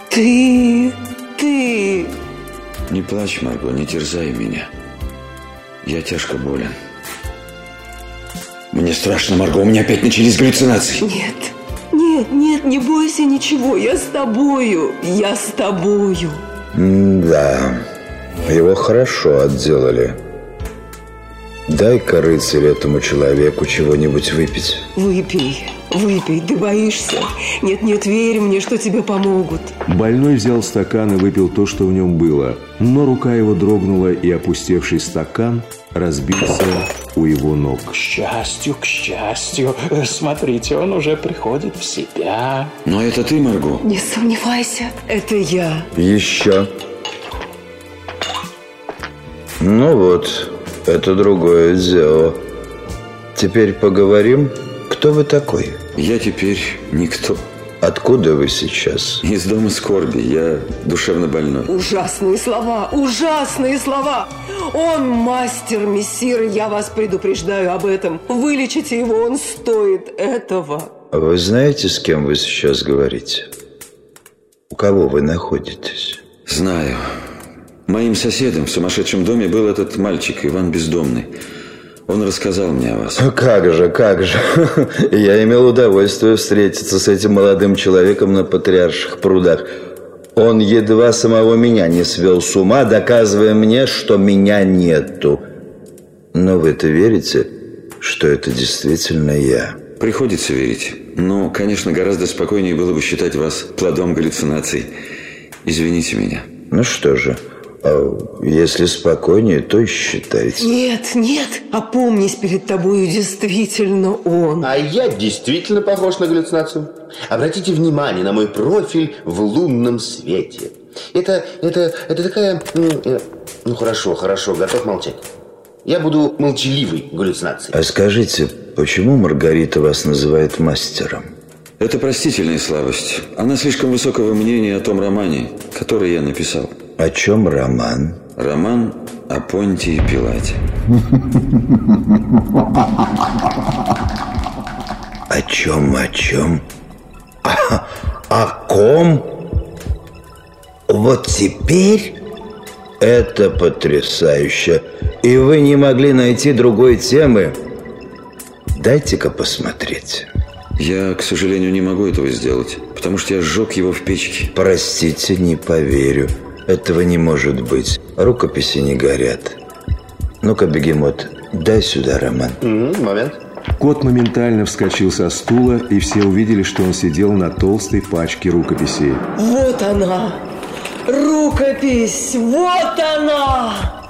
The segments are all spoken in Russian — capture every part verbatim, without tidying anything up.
Ты... ты... Не плачь, Марго, не терзай меня. Я тяжко болен. Мне страшно, Марго, у меня опять начались галлюцинации. Нет, нет, нет, не бойся ничего. Я с тобою, я с тобою. Да, его хорошо отделали. Дай-ка, рыцарь, этому человеку чего-нибудь выпить. Выпей, выпей, ты боишься? Нет, нет, верь мне, что тебе помогут. Больной взял стакан и выпил то, что в нем было. Но рука его дрогнула, и опустевший стакан разбился у его ног. К счастью, к счастью. Смотрите, он уже приходит в себя. Но это ты, Марго? Не сомневайся, это я. Еще. Ну вот, это другое дело. Теперь поговорим. Кто вы такой? Я теперь никто. Откуда вы сейчас? Из дома скорби. Я душевно больной. Ужасные слова, ужасные слова. Он мастер, мессир, я вас предупреждаю об этом. Вылечите его, он стоит этого. Вы знаете, с кем вы сейчас говорите? У кого вы находитесь? Знаю. Моим соседом в сумасшедшем доме был этот мальчик, Иван Бездомный. Он рассказал мне о вас. Как же, как же. Я имел удовольствие встретиться с этим молодым человеком на Патриарших прудах. Он едва самого меня не свел с ума, доказывая мне, что меня нету. Но вы-то верите, что это действительно я? Приходится верить. Но, конечно, гораздо спокойнее было бы считать вас плодом галлюцинаций. Извините меня. Ну что же, а если спокойнее, то и считайте. Нет, нет, опомнись, перед тобою действительно он. А я действительно похож на галлюцинацию. Обратите внимание на мой профиль в лунном свете. Это, это, это такая... Ну, хорошо, хорошо, готов молчать. Я буду молчаливой галлюцинацией. А скажите, почему Маргарита вас называет мастером? Это простительная слабость. Она слишком высокого мнения о том романе, который я написал. О чем роман? Роман о Понтии Пилате. О чем, о чем? О, о ком? Вот теперь это потрясающе. И вы не могли найти другой темы. Дайте-ка посмотреть. Я, к сожалению, не могу этого сделать, потому что я сжег его в печке. Простите, не поверю. Этого не может быть. Рукописи не горят. Ну-ка, бегемот, дай сюда роман. Mm-hmm, момент. Кот моментально вскочил со стула, и все увидели, что он сидел на толстой пачке рукописей. Вот она, рукопись, вот она!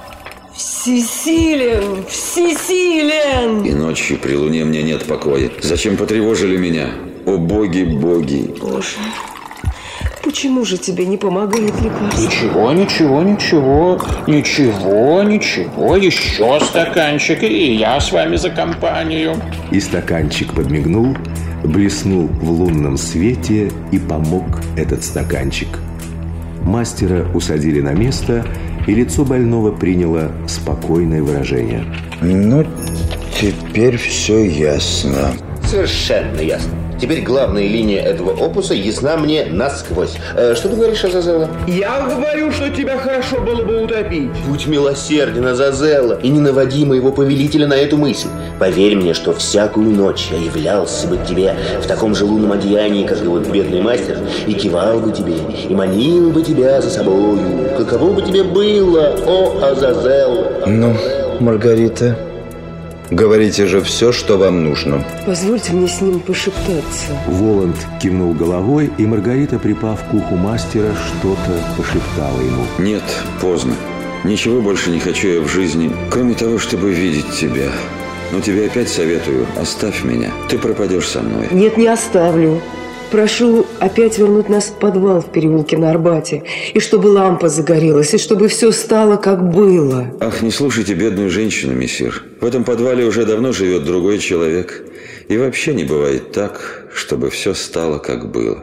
Всесилен, всесилен! И ночью при луне мне нет покоя. Зачем потревожили меня? О боги, боги! Боже, почему же тебе не помогает лекарство? Ничего, ничего, ничего, ничего, ничего. Еще стаканчик, и я с вами за компанию. И стаканчик подмигнул, блеснул в лунном свете и помог этот стаканчик. Мастера усадили на место, и лицо больного приняло спокойное выражение. Ну, теперь все ясно. Совершенно ясно. Теперь главная линия этого опуса ясна мне насквозь. Э, что ты говоришь, Азазелла? Я говорю, что тебя хорошо было бы утопить. Будь милосерден, Азазелла, и не наводи моего повелителя на эту мысль. Поверь мне, что всякую ночь я являлся бы к тебе в таком же лунном одеянии, как и вот бедный мастер, и кивал бы тебе, и манил бы тебя за собою. Каково бы тебе было, о Азазелла? Ну, Маргарита, говорите же все, что вам нужно. Позвольте мне с ним пошептаться. Воланд кивнул головой, и Маргарита, припав к уху мастера, что-то пошептала ему. Нет, поздно. Ничего больше не хочу я в жизни, кроме того, чтобы видеть тебя. Но тебе опять советую, оставь меня. Ты пропадешь со мной. Нет, не оставлю. Прошу опять вернуть нас в подвал в переулке на Арбате. И чтобы лампа загорелась, и чтобы все стало, как было. Ах, не слушайте бедную женщину, мессир. В этом подвале уже давно живет другой человек. И вообще не бывает так, чтобы все стало, как было.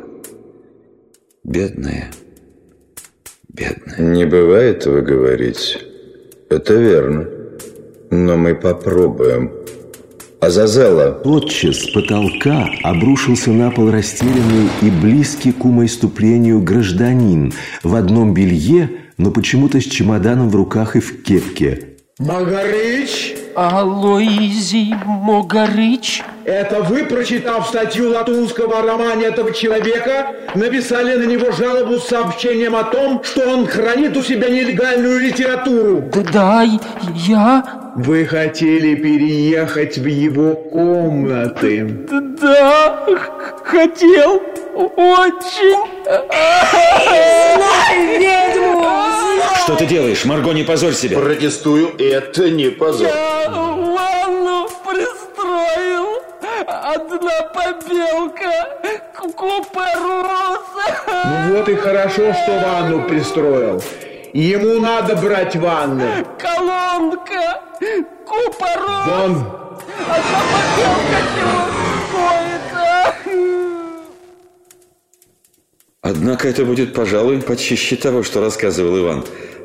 Бедная, бедная. Не бывает, вы говорите. Это верно. Но мы попробуем. Азазелла. Тотчас с потолка обрушился на пол растерянный и близкий к умоиступлению гражданин в одном белье, но почему-то с чемоданом в руках и в кепке. Магарыч? Алоизий Могарыч? Это вы, прочитав статью латунского о романе этого человека, написали на него жалобу с сообщением о том, что он хранит у себя нелегальную литературу? Да, да, я... Вы хотели переехать в его комнаты? Да, да, хотел очень. Знай ведьму! Что ты делаешь, Марго, не позорь себя. Протестую, это не позор. Я ванну пристроил. Одна побелка, купорос. Ну вот и хорошо, что ванну пристроил. Ему надо брать ванну. Колонка, купорос. Вон. Одна побелка чего стоит. Однако это будет, пожалуй, почище того, что рассказывал Иван.